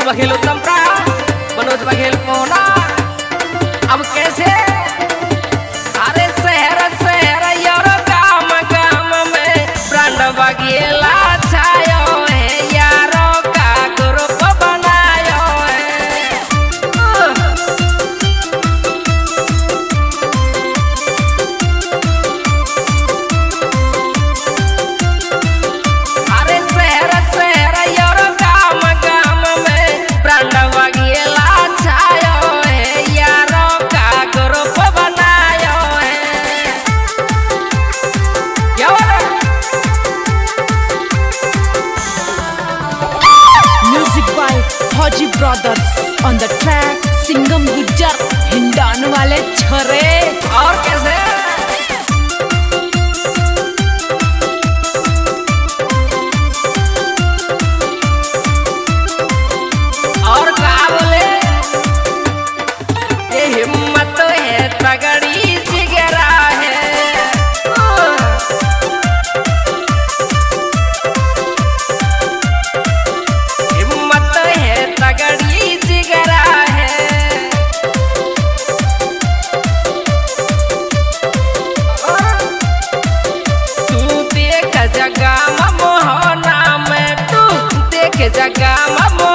बघेल उत्तम प्राण मनोज बघेल मोना। अब कैसे अरे शहर शहर यार गाम गाम में प्राण बघेला छायो है यारों का ग्रुप बनायो है। अरे शहर शहर यार गाम गाम में प्राण बघेला छायो है यारों का ग्रुप बनायो है। Music by Haji Brothers on the track सिंगम गुज्जर हिंडान वाले छरे। और कैसे और क्या बोले ये हिम्मत है तगड़ी जिगरा है। हिम्मत है तगड़ी जिगरा है। तू देख जगह मोहना में तू देख जगह